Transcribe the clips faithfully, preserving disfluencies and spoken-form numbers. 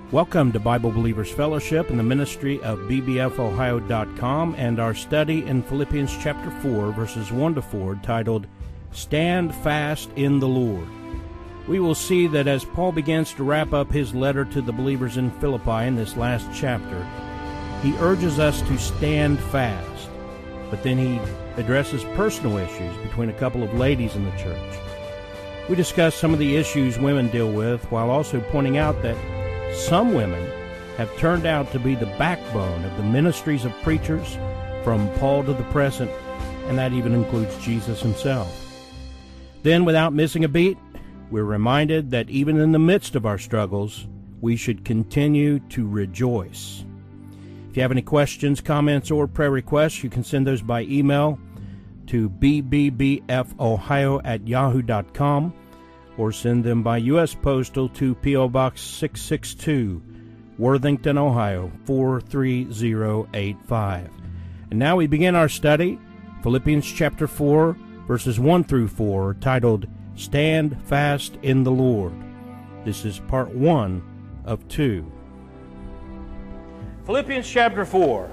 Welcome to Bible Believers Fellowship and the ministry of B B F Ohio dot com and our study in Philippians chapter four, verses one to four, titled, Stand Fast in the Lord. We will see that as Paul begins to wrap up his letter to the believers in Philippi in this last chapter, he urges us to stand fast, but then he addresses personal issues between a couple of ladies in the church. We discuss some of the issues women deal with, while also pointing out that some women have turned out to be the backbone of the ministries of preachers from Paul to the present, and that even includes Jesus himself. Then, without missing a beat, we're reminded that even in the midst of our struggles, we should continue to rejoice. If you have any questions, comments, or prayer requests, you can send those by email to b b b f ohio at yahoo dot com or send them by U S Postal to P O Box six six two, Worthington, Ohio four three zero eight five. And now we begin our study, Philippians chapter four, verses one through four, titled, Stand Fast in the Lord. This is part one of two. Philippians chapter four.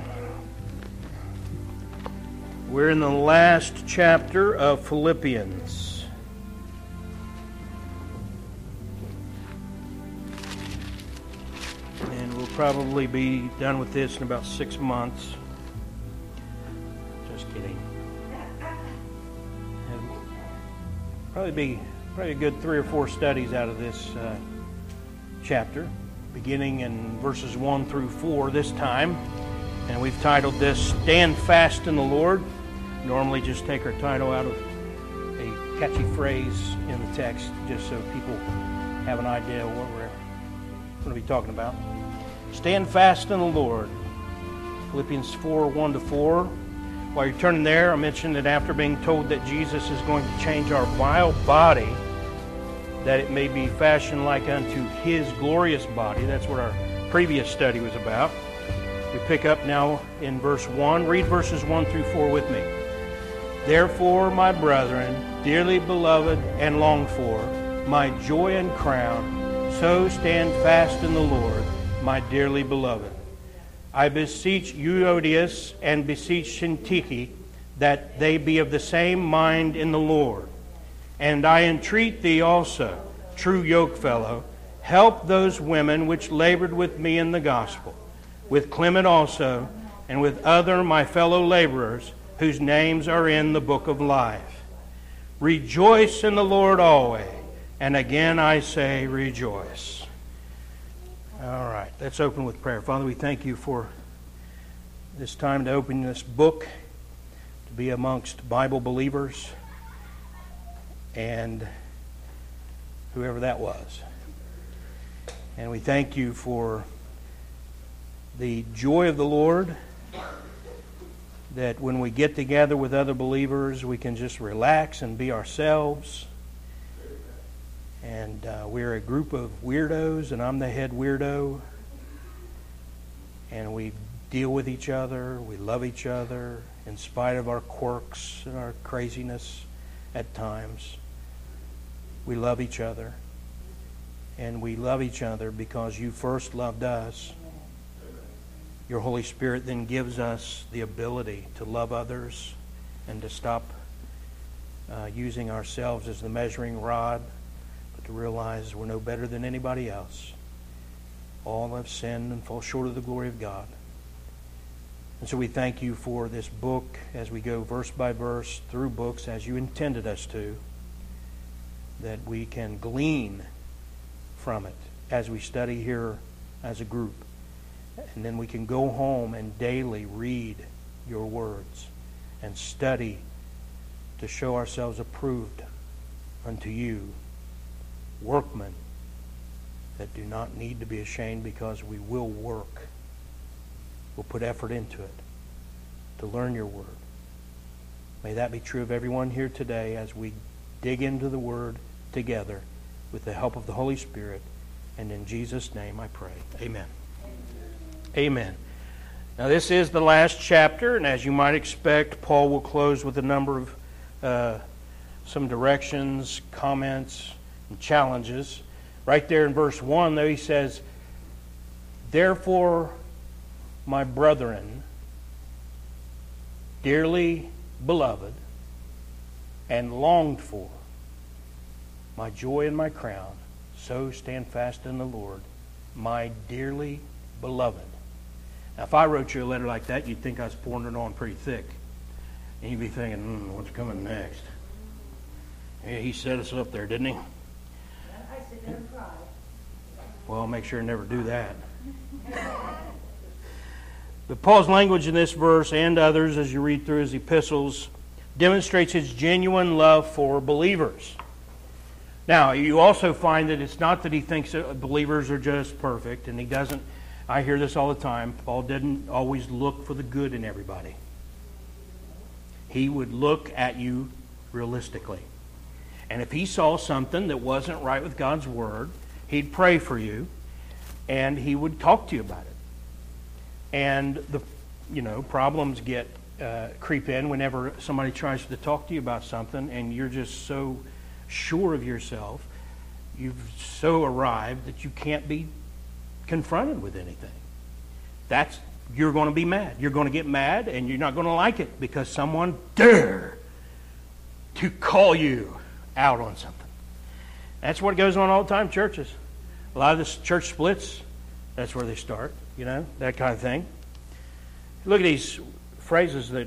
We're in the last chapter of Philippians. And we'll probably be done with this in about six months. Just kidding. And probably be probably a good three or four studies out of this uh, chapter, beginning in verses one through four this time. And we've titled this, Stand Fast in the Lord. Normally just take our title out of a catchy phrase in the text, just so people have an idea of what we're going to be talking about. Stand fast in the Lord. Philippians four, one to four. While you're turning there, I mentioned that after being told that Jesus is going to change our vile body, that it may be fashioned like unto His glorious body. That's what our previous study was about. We pick up now in verse one. Read verses one through four with me. Therefore, my brethren, dearly beloved and longed for, my joy and crown, so stand fast in the Lord, my dearly beloved. I beseech Euodias and beseech Syntyche that they be of the same mind in the Lord. And I entreat thee also, true yokefellow, help those women which labored with me in the gospel, with Clement also, and with other my fellow laborers, whose names are in the book of life. Rejoice in the Lord always, and again I say rejoice. All right, let's open with prayer. Father, we thank you for this time to open this book, to be amongst Bible believers, and whoever that was. And we thank you for the joy of the Lord, that when we get together with other believers, we can just relax and be ourselves. And uh, we're a group of weirdos, and I'm the head weirdo. And we deal with each other, we love each other, in spite of our quirks and our craziness at times. We love each other. And we love each other because you first loved us. Your Holy Spirit then gives us the ability to love others and to stop uh, using ourselves as the measuring rod, but to realize we're no better than anybody else. All have sinned and fall short of the glory of God. And so we thank you for this book as we go verse by verse through books as you intended us to, that we can glean from it as we study here as a group. And then we can go home and daily read your words and study to show ourselves approved unto you, workmen that do not need to be ashamed, because we will work. We'll put effort into it to learn your word. May that be true of everyone here today as we dig into the word together with the help of the Holy Spirit. And in Jesus' name I pray. Amen. Amen. Now this is the last chapter, and as you might expect, Paul will close with a number of uh, some directions, comments, and challenges. Right there in verse one, though, he says, Therefore, my brethren, dearly beloved and longed for, my joy and my crown, so stand fast in the Lord, my dearly beloved. Now, if I wrote you a letter like that, you'd think I was pouring it on pretty thick. And you'd be thinking, hmm, what's coming next? Yeah, he set us up there, didn't he? I sit there and cry. Well, I'll make sure to never do that. But Paul's language in this verse and others, as you read through his epistles, demonstrates his genuine love for believers. Now, you also find that it's not that he thinks that believers are just perfect, and he doesn't. I hear this all the time. Paul didn't always look for the good in everybody. He would look at you realistically. And if he saw something that wasn't right with God's Word, he'd pray for you, and he would talk to you about it. And the, you know, problems get uh, creep in whenever somebody tries to talk to you about something, and you're just so sure of yourself, you've so arrived that you can't be confronted with anything. That's you're going to be mad. You're going to get mad, and you're not going to like it because someone dare to call you out on something. That's what goes on all the time in churches. A lot of this church splits, that's where they start, you know, that kind of thing. Look at these phrases that,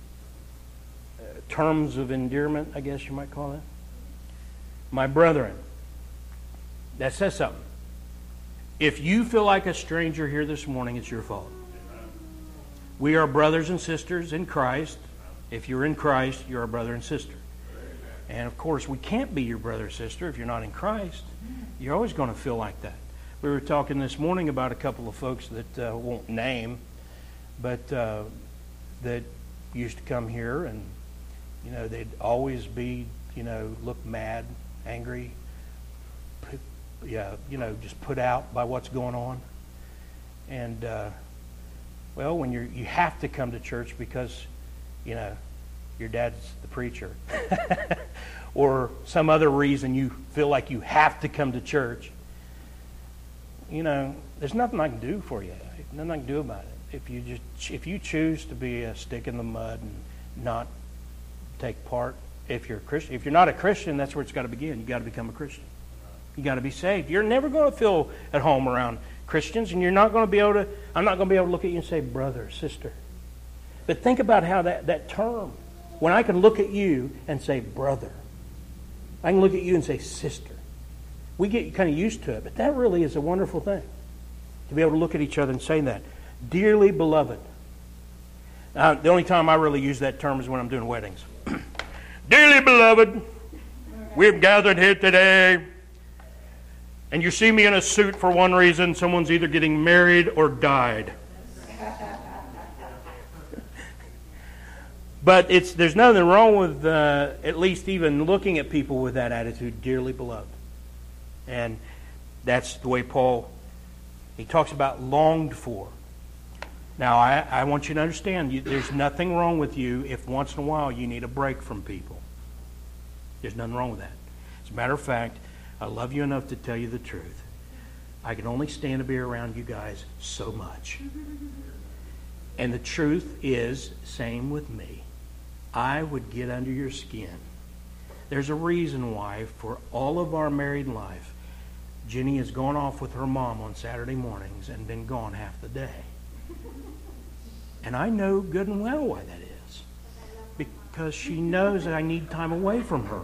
uh, terms of endearment, I guess you might call it. My brethren. That says something. If you feel like a stranger here this morning, it's your fault. We are brothers and sisters in Christ. If you're in Christ, you're a brother and sister. And of course, we can't be your brother or sister if you're not in Christ. You're always going to feel like that. We were talking this morning about a couple of folks that uh, won't name, but uh, that used to come here, and you know they'd always be, you know, look mad, angry, put, yeah, you know, just put out by what's going on. And uh, well, when you're you have to come to church because, you know, your dad's the preacher, or some other reason you feel like you have to come to church. You know, there's nothing I can do for you. Nothing I can do about it. If you just if you choose to be a stick in the mud and not take part, if you're a Christian, if you're not a Christian, that's where it's got to begin. You got to become a Christian. You got to be saved. You're never going to feel at home around Christians, and you're not going to be able to. I'm not going to be able to look at you and say brother, sister. But think about how that that term. When I can look at you and say brother, I can look at you and say sister. We get kind of used to it, but that really is a wonderful thing, to be able to look at each other and say that. Dearly beloved. Now, the only time I really use that term is when I'm doing weddings. Dearly beloved, we've gathered here today, and you see me in a suit for one reason. Someone's either getting married or died. But it's there's nothing wrong with uh, at least even looking at people with that attitude, dearly beloved. And that's the way Paul, he talks about longed for. Now, I, I want you to understand, you, there's nothing wrong with you if once in a while you need a break from people. There's nothing wrong with that. As a matter of fact, I love you enough to tell you the truth. I can only stand to be around you guys so much. And the truth is, same with me. I would get under your skin. There's a reason why, for all of our married life, Jenny has gone off with her mom on Saturday mornings and been gone half the day. And I know good and well why that is. Because she knows that I need time away from her.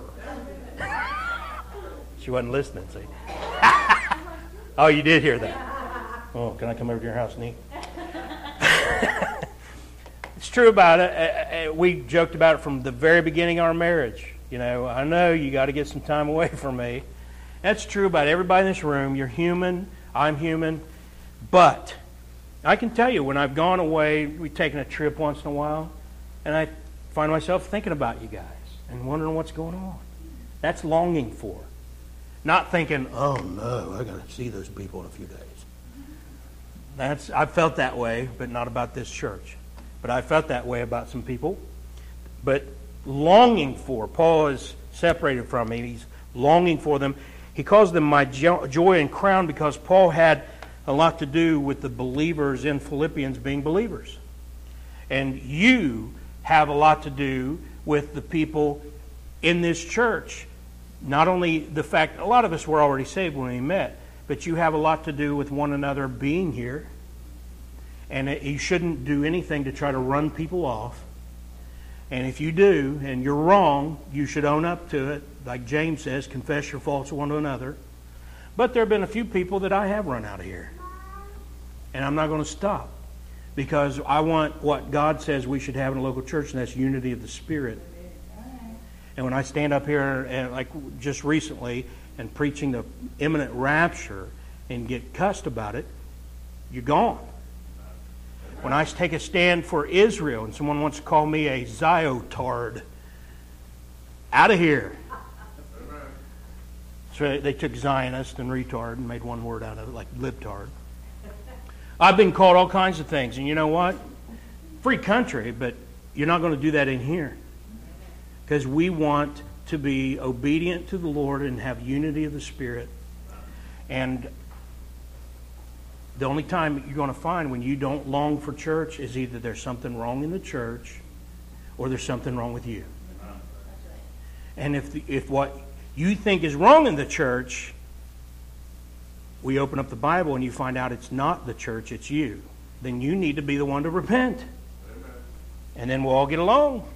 She wasn't listening, see? Oh, you did hear that. Oh, can I come over to your house and eat? It's true about it. We joked about it from the very beginning of our marriage. You know, I know you got to get some time away from me. That's true about everybody in this room. You're human. I'm human. But I can tell you, when I've gone away, we've taken a trip once in a while, and I find myself thinking about you guys and wondering what's going on. That's longing for. Not thinking, oh no, I got to see those people in a few days. That's I've felt that way, but not about this church. But I felt that way about some people. But longing for, Paul is separated from me. He's longing for them. He calls them my jo- joy and crown because Paul had a lot to do with the believers in Philippians being believers. And you have a lot to do with the people in this church. Not only the fact, a lot of us were already saved when we met, but you have a lot to do with one another being here. And it, you shouldn't do anything to try to run people off. And if you do, and you're wrong, you should own up to it. Like James says, confess your faults one to another. But there have been a few people that I have run out of here. And I'm not going to stop. Because I want what God says we should have in a local church, and that's unity of the Spirit. And when I stand up here, and like just recently, and preaching the imminent rapture and get cussed about it, you're gone. When I take a stand for Israel and someone wants to call me a Ziotard, out of here. So they took Zionist and retard and made one word out of it, like libtard. I've been called all kinds of things, and you know what? Free country, but you're not going to do that in here. Because we want to be obedient to the Lord and have unity of the Spirit. And the only time you're going to find when you don't long for church is either there's something wrong in the church or there's something wrong with you. And if the, if what you think is wrong in the church, we open up the Bible and you find out it's not the church, it's you, then you need to be the one to repent. Amen. And then we'll all get along.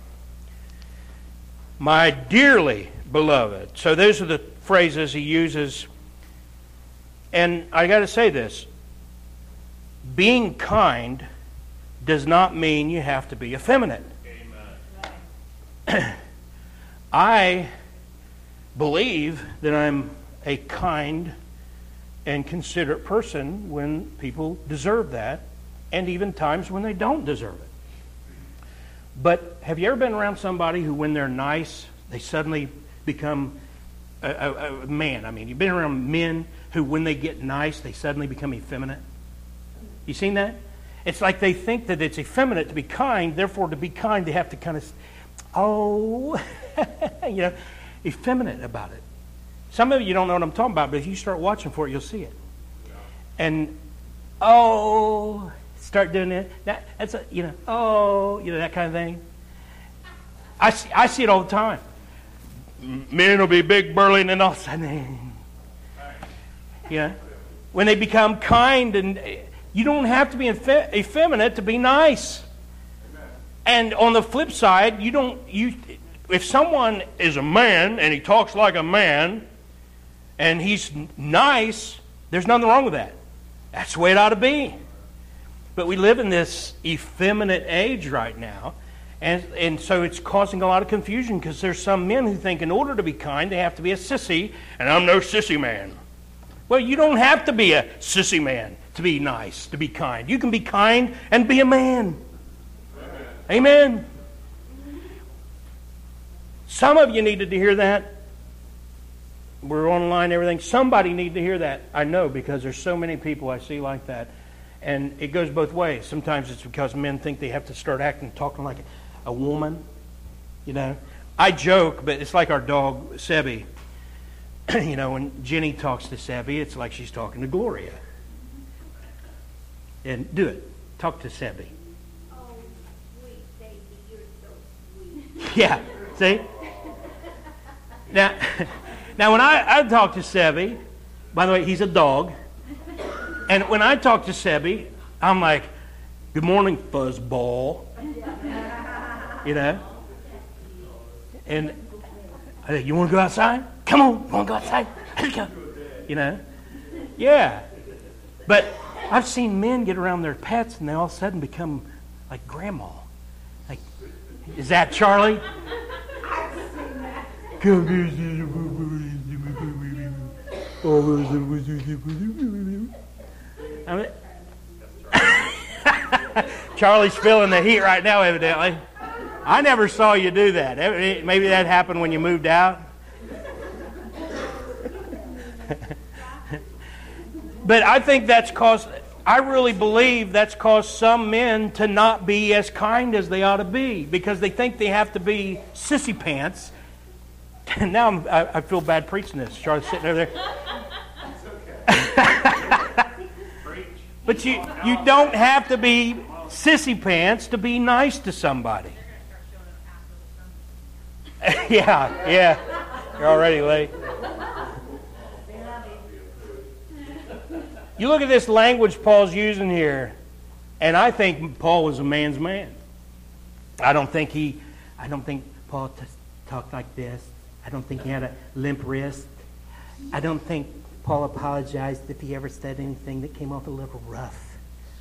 My dearly beloved. So those are the phrases he uses. And I got to say this. Being kind does not mean you have to be effeminate. Amen. I believe that I'm a kind and considerate person when people deserve that, and even times when they don't deserve it. But have you ever been around somebody who, when they're nice, they suddenly become a, a, a man? I mean, you've been around men who, when they get nice, they suddenly become effeminate. You seen that? It's like they think that it's effeminate to be kind, therefore to be kind they have to kind of, oh, you know, effeminate about it. Some of you don't know what I'm talking about, but if you start watching for it, you'll see it. And, oh, start doing it. That, that's a, you know, oh, you know, that kind of thing. I see, I see it all the time. Men will be big, burly, and then all of a sudden, you know, when they become kind, and you don't have to be effe- effeminate to be nice. And on the flip side, you don't, you, if someone is a man and he talks like a man, and he's nice, there's nothing wrong with that. That's the way it ought to be. But we live in this effeminate age right now, and, and so it's causing a lot of confusion because there's some men who think in order to be kind, they have to be a sissy, and I'm no sissy man. Well, you don't have to be a sissy man to be nice, to be kind. You can be kind and be a man. Amen. Amen. Some of you needed to hear that. We're online and everything. Somebody needed to hear that. I know, because there's so many people I see like that. And it goes both ways. Sometimes it's because men think they have to start acting, talking like a woman. You know, I joke, but it's like our dog, Sebi. You know, when Jenny talks to Sebi, it's like she's talking to Gloria. And do it. Talk to Sebi. Oh, sweet baby, you're so sweet. Yeah, see? Now, now when I, I talk to Sebi, by the way, he's a dog. And when I talk to Sebi, I'm like, good morning, fuzzball. You know? And I think, you want to go outside? Come on, you want to go outside? Let's go. You know? Yeah. But I've seen men get around their pets and they all of a sudden become like grandma. Like, is that Charlie? I've seen that. I mean, Charlie's feeling the heat right now, evidently. I never saw you do that. Maybe that happened when you moved out. But I think that's caused, I really believe that's caused some men to not be as kind as they ought to be because they think they have to be sissy pants. And now I'm, I, I feel bad preaching this. Charlie's sitting over there. But you, you don't have to be sissy pants to be nice to somebody. yeah, yeah. You're already late. You look at this language Paul's using here, and I think Paul was a man's man. I don't think he, I don't think Paul t- talked like this. I don't think he had a limp wrist. I don't think Paul apologized if he ever said anything that came off a little rough.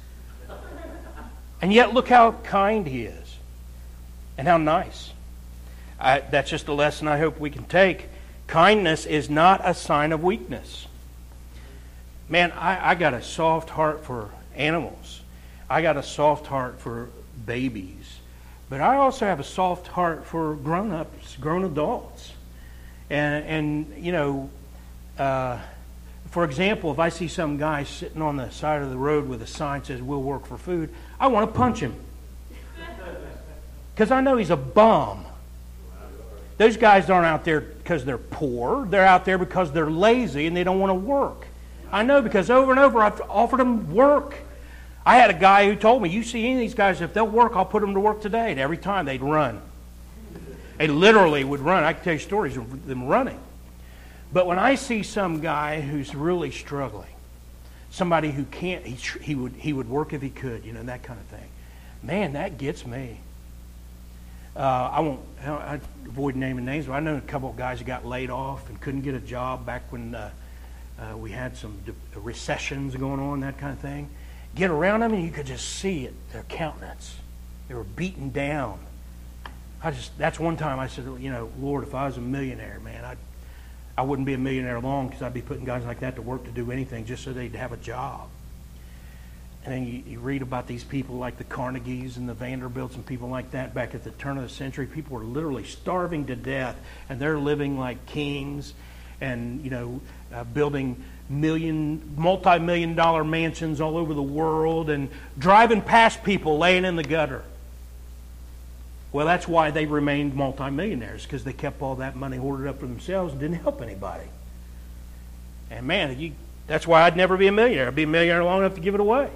And yet look how kind he is. And how nice. I, that's just a lesson I hope we can take. Kindness is not a sign of weakness. Man, I, I got a soft heart for animals. I got a soft heart for babies. But I also have a soft heart for grown-ups, grown adults. And, and you know, uh, for example, if I see some guy sitting on the side of the road with a sign that says, "We'll work for food," I want to punch him. Because I know he's a bum. Those guys aren't out there because they're poor. They're out there because they're lazy and they don't want to work. I know, because over and over I've offered them work. I had a guy who told me, "You see any of these guys, if they'll work, I'll put them to work today." And every time they'd run. They literally would run. I can tell you stories of them running. But when I see some guy who's really struggling, somebody who can't, he, he would he would work if he could, you know, that kind of thing. Man, that gets me. Uh, I won't I avoid naming names, but I know a couple of guys who got laid off and couldn't get a job back when uh, uh, we had some de- recessions going on, that kind of thing. Get around them and you could just see it, their countenance. They were beaten down. I just that's one time I said, you know, Lord, if I was a millionaire, man, I I wouldn't be a millionaire long, because I'd be putting guys like that to work to do anything just so they'd have a job. And then you, you read about these people like the Carnegies and the Vanderbilts and people like that back at the turn of the century. People were literally starving to death, and they're living like kings, and you know, uh, building million, multi-million dollar mansions all over the world, and driving past people laying in the gutter. Well, that's why they remained multimillionaires, because they kept all that money hoarded up for themselves and didn't help anybody. And man, you, that's why I'd never be a millionaire. I'd be a millionaire long enough to give it away.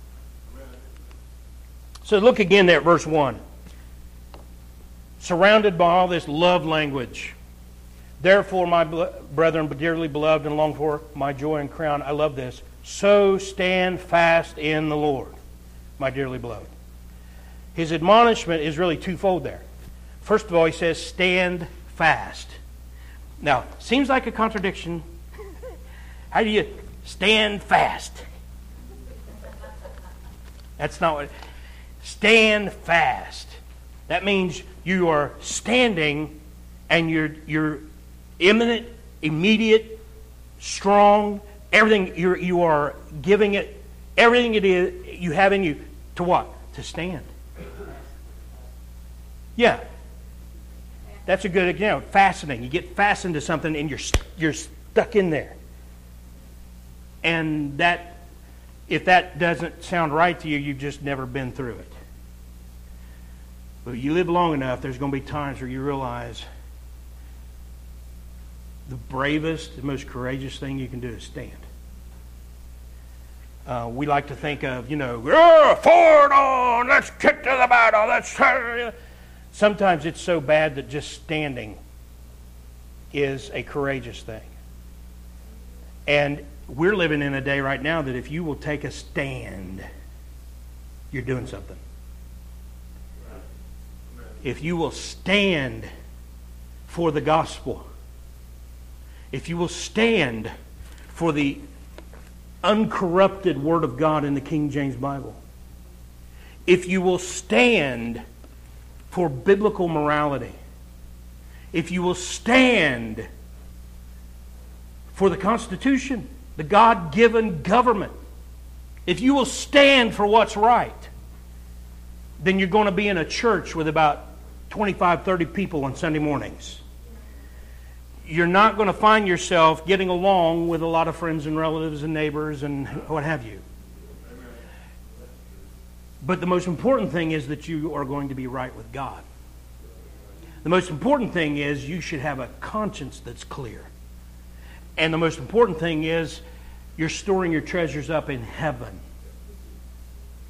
So look again there at verse one. Surrounded by all this love language. Therefore, my brethren, dearly beloved and longed for, my joy and crown. I love this. So stand fast in the Lord, my dearly beloved. His admonishment is really twofold there. First of all, he says, stand fast. Now, seems like a contradiction. How do you stand fast? That's not what... Stand fast. That means you are standing and you're you're imminent, immediate, strong, everything. You're, you are giving it, everything it is you have in you to what? To stand. Yeah. That's a good example. Fastening. You get fastened to something and you're you're stuck in there. And that, if that doesn't sound right to you, you've just never been through it. But you live long enough, there's going to be times where you realize the bravest, the most courageous thing you can do is stand. Uh, we like to think of, you know, oh, forward on, let's kick to the battle, let's... Sometimes it's so bad that just standing is a courageous thing. And we're living in a day right now that if you will take a stand, you're doing something. If you will stand for the gospel, if you will stand for the uncorrupted Word of God in the King James Bible, if you will stand for biblical morality, if you will stand for the Constitution, the God-given government, if you will stand for what's right, then you're going to be in a church with about twenty-five, thirty people on Sunday mornings. You're not going to find yourself getting along with a lot of friends and relatives and neighbors and what have you. But the most important thing is that you are going to be right with God. The most important thing is you should have a conscience that's clear. And the most important thing is you're storing your treasures up in heaven.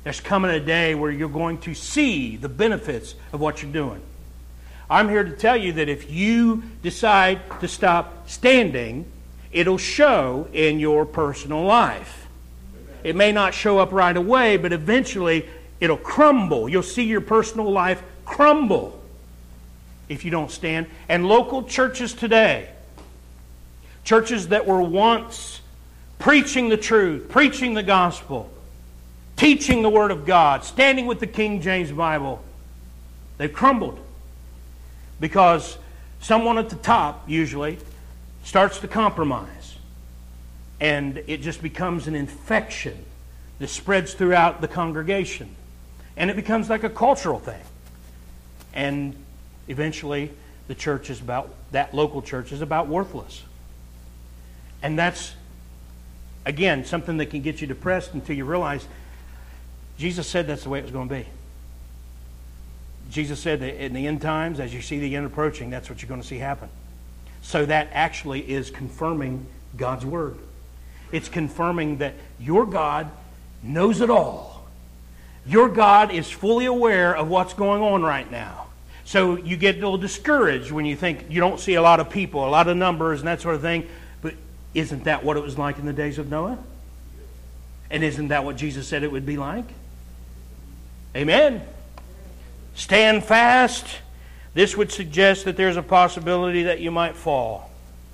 There's coming a day where you're going to see the benefits of what you're doing. I'm here to tell you that if you decide to stop standing, it'll show in your personal life. It may not show up right away, but eventually it'll crumble. You'll see your personal life crumble if you don't stand. And local churches today, churches that were once preaching the truth, preaching the gospel, teaching the Word of God, standing with the King James Bible, they've crumbled. Because someone at the top, usually, starts to compromise. And it just becomes an infection that spreads throughout the congregation. And it becomes like a cultural thing. And eventually, the church is about, that local church is about worthless. And that's, again, something that can get you depressed until you realize Jesus said that's the way it was going to be. Jesus said that in the end times, as you see the end approaching, that's what you're going to see happen. So that actually is confirming God's Word. It's confirming that your God knows it all. Your God is fully aware of what's going on right now. So you get a little discouraged when you think you don't see a lot of people, a lot of numbers and that sort of thing. But isn't that what it was like in the days of Noah? And isn't that what Jesus said it would be like? Amen. Stand fast. This would suggest that there's a possibility that you might fall.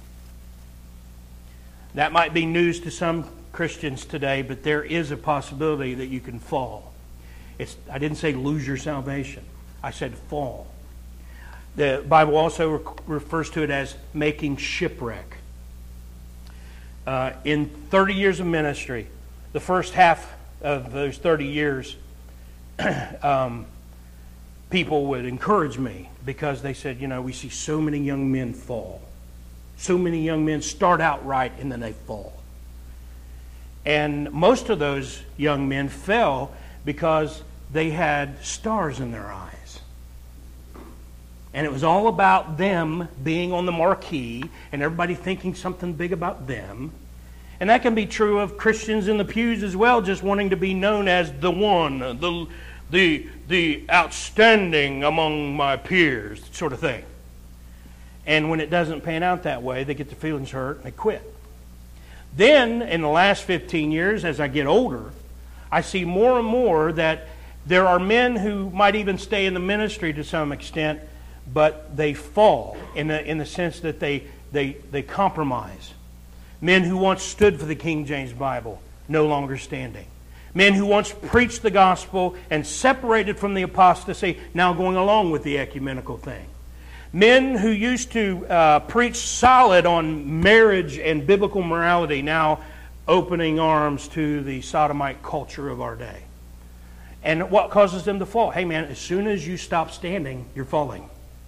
That might be news to some Christians today, but there is a possibility that you can fall. It's, I didn't say lose your salvation. I said fall. The Bible also re- refers to it as making shipwreck. Uh, in thirty years of ministry, the first half of those thirty years, um, people would encourage me because they said, you know, we see so many young men fall. So many young men start out right and then they fall. And most of those young men fell because they had stars in their eyes. And it was all about them being on the marquee and everybody thinking something big about them. And that can be true of Christians in the pews as well, just wanting to be known as the one, the the the outstanding among my peers, sort of thing. And when it doesn't pan out that way, they get their feelings hurt and they quit. Then, in the last fifteen years, as I get older, I see more and more that there are men who might even stay in the ministry to some extent, but they fall in the, in the sense that they, they, they compromise. Men who once stood for the King James Bible, no longer standing. Men who once preached the gospel and separated from the apostasy, now going along with the ecumenical thing. Men who used to uh, preach solid on marriage and biblical morality, now opening arms to the sodomite culture of our day. And what causes them to fall? Hey man, as soon as you stop standing, you're falling.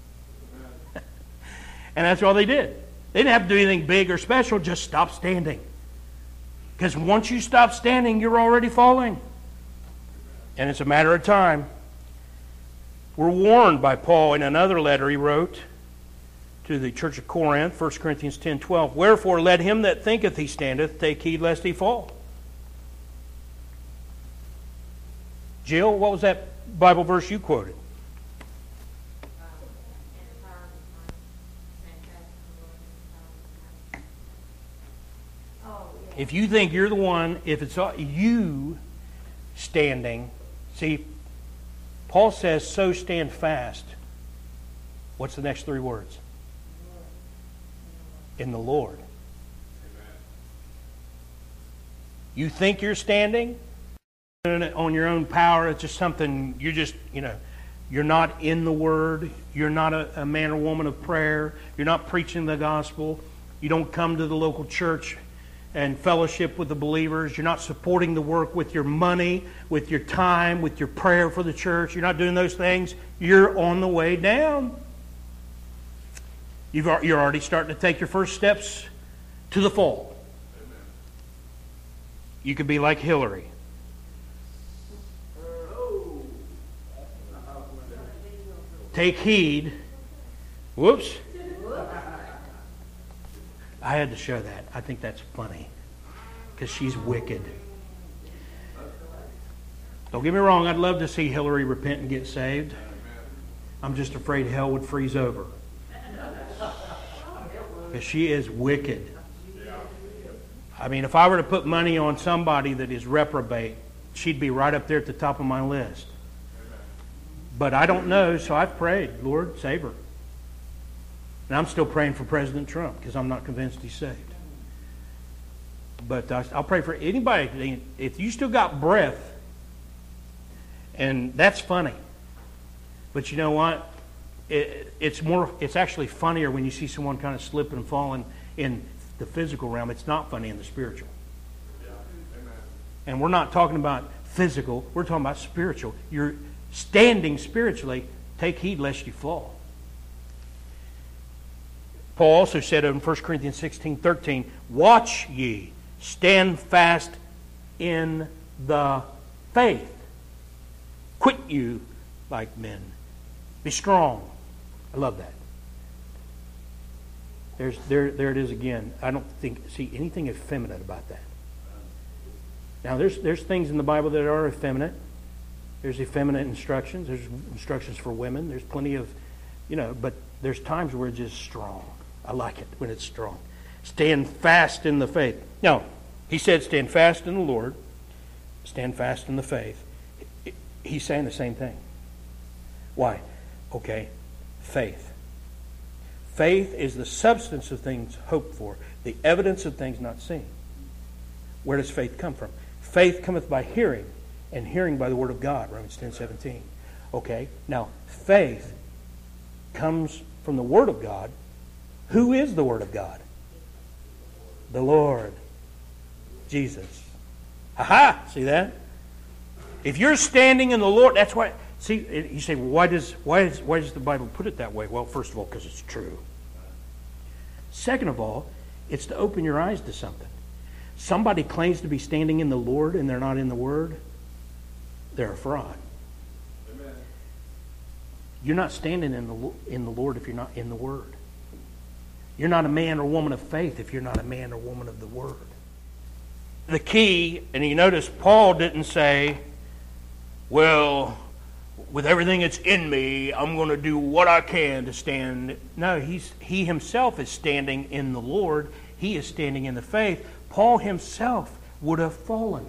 And that's all they did. They didn't have to do anything big or special, just stop standing. Because once you stop standing, you're already falling. And it's a matter of time. We're warned by Paul in another letter he wrote to the church of Corinth, First Corinthians ten twelve. Wherefore let him that thinketh he standeth take heed lest he fall. Jill, what was that Bible verse you quoted? If you think you're the one, if it's you standing, see, Paul says, so stand fast. What's the next three words? In the Lord. You think you're standing on your own power. It's just something, you're just, you know, you're not in the Word. You're not a, a man or woman of prayer. You're not preaching the gospel. You don't come to the local church and fellowship with the believers. You're not supporting the work with your money, with your time, with your prayer for the church. You're not doing those things. You're on the way down. You've, you're already starting to take your first steps to the fall. Amen. You could be like Hillary. Take heed. Whoops. I had to show that. I think that's funny because she's wicked. Don't get me wrong, I'd love to see Hillary repent and get saved. I'm just afraid hell would freeze over. Because she is wicked. I mean, if I were to put money on somebody that is reprobate, she'd be right up there at the top of my list. But I don't know, so I've prayed, Lord, save her. And I'm still praying for President Trump because I'm not convinced he's saved. But I'll pray for anybody. If you still got breath, and that's funny. But you know what? It, it's more. It's actually funnier when you see someone kind of slipping and falling in the physical realm. It's not funny in the spiritual. Yeah. And we're not talking about physical. We're talking about spiritual. You're standing spiritually. Take heed lest you fall. Paul also said in First Corinthians sixteen thirteen, watch ye, stand fast in the faith. Quit you like men. Be strong. I love that. There's there there it is again. I don't think see anything effeminate about that. Now there's there's things in the Bible that are effeminate. There's effeminate instructions. There's instructions for women. There's plenty of, you know, but there's times where it's just strong. I like it when it's strong. Stand fast in the faith. Now, he said stand fast in the Lord. Stand fast in the faith. He's saying the same thing. Why? Okay, faith. Faith is the substance of things hoped for, the evidence of things not seen. Where does faith come from? Faith cometh by hearing, and hearing by the word of God, Romans ten seventeen. Okay, now faith comes from the word of God. Who is the word of God? The Lord. Jesus. Aha! See that? If you're standing in the Lord, that's why. See, you say, well, why does why is why does the Bible put it that way? Well, first of all, because it's true. Second of all, it's to open your eyes to something. Somebody claims to be standing in the Lord and they're not in the Word. They're a fraud. Amen. You're not standing in the in the Lord if you're not in the Word. You're not a man or woman of faith if you're not a man or woman of the Word. The key, and you notice Paul didn't say, well, with everything that's in me, I'm going to do what I can to stand. No, he's, he himself is standing in the Lord. He is standing in the faith. Paul himself would have fallen.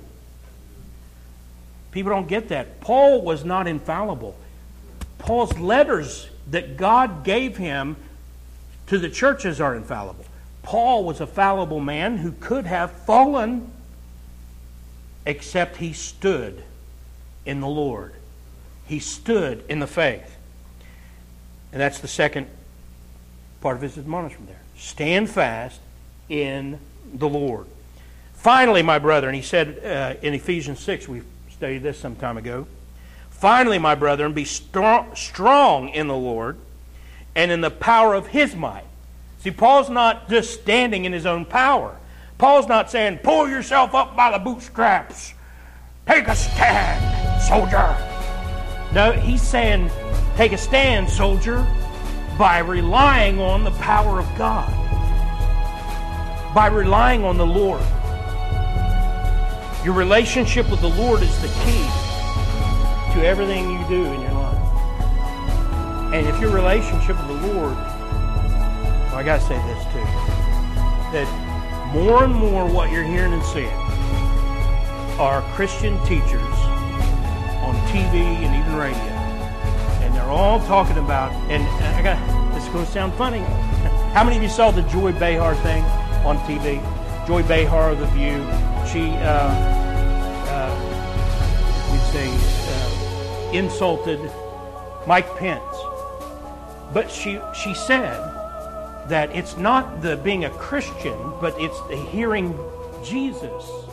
People don't get that. Paul was not infallible. Paul's letters that God gave him to the churches are infallible. Paul was a fallible man who could have fallen, except he stood in the Lord. He stood in the faith. And that's the second part of his admonishment there. Stand fast in the Lord. Finally, my brethren, he said uh, in Ephesians six, we studied this some time ago. Finally, my brethren, be strong, strong in the Lord and in the power of His might. See, Paul's not just standing in his own power. Paul's not saying, pull yourself up by the bootstraps. Take a stand, soldier. No, he's saying, take a stand, soldier, by relying on the power of God. By relying on the Lord. Your relationship with the Lord is the key to everything you do in your life. And if your relationship with the Lord, well, I got to say this too, that more and more what you're hearing and seeing are Christian teachers on T V and even radio. And they're all talking about, and I got, this is going to sound funny. How many of you saw the Joy Behar thing on T V? Joy Behar of The View. She, uh, uh, we'd say, uh, insulted Mike Pence. But she she said that it's not the being a Christian, but it's the hearing Jesus